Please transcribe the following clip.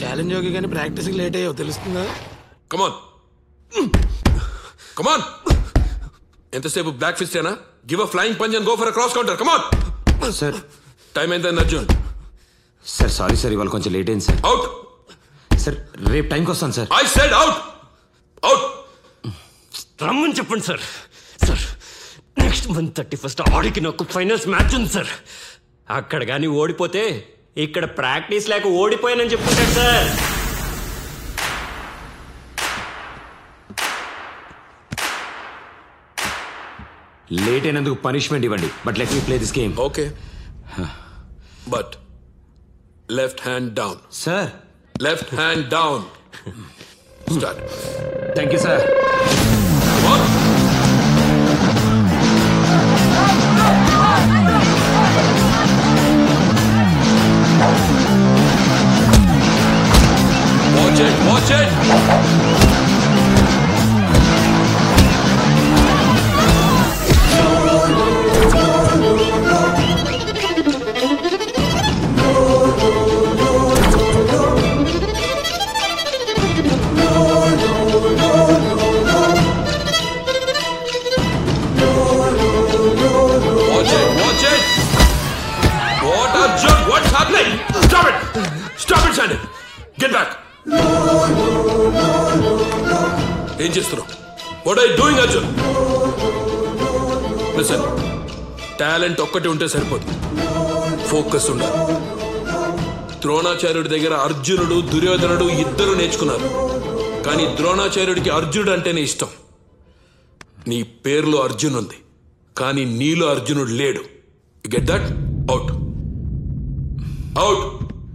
Challenge okay కానీ ప్రాక్టీస్కి late అయ్యావు తెలుస్తుందా? Come on come on. ఎంతసేపు బ్లాక్ ఫిస్ట్ అయినా give a flying punch and go for a cross counter. Come on sir. Time అయిందని Arjun. Sir sorry sir, ఇవాళ కొంచెం లేట్ అయింది సార్. అవుట్. సార్ రేపు టైంకి వస్తాను sir. I said out. Out. రమ్మని చెప్పండి సార్. సార్ నెక్స్ట్ మంత్ 31 ఆడికి నాకు ఫైనల్స్ మ్యాచ్ ఉంది సార్. అక్కడ కానీ ఓడిపోతే ఇక్కడ ప్రాక్టీస్ లేక ఓడిపోయానని చెప్పుకుంటాడు సార్. లేట్ అయినందుకు పనిష్మెంట్ ఇవ్వండి, but let me play this game. Okay but left hand down. Sir. Left hand down. Start. Thank you sir. Watch it, watch it. Watch it, watch it. What, Arjun? What's happening? Stop it! Stop it, Sandy. Get back. ఏం చేస్తున్నావు? What are you doing Arjun? Listen, talent ఒక్కటి ఉంటే సరిపోదు, focus ఉండాలి. ద్రోణాచార్యుడి దగ్గర అర్జునుడు దుర్యోధనుడు ఇద్దరు నేర్చుకున్నారు, కానీ ద్రోణాచార్యుడికి అర్జునుడు అంటేనే ఇష్టం. నీ పేరులో అర్జున్ ఉంది, కానీ నీలో అర్జునుడు లేడు. Get that? అవుట్. అవుట్.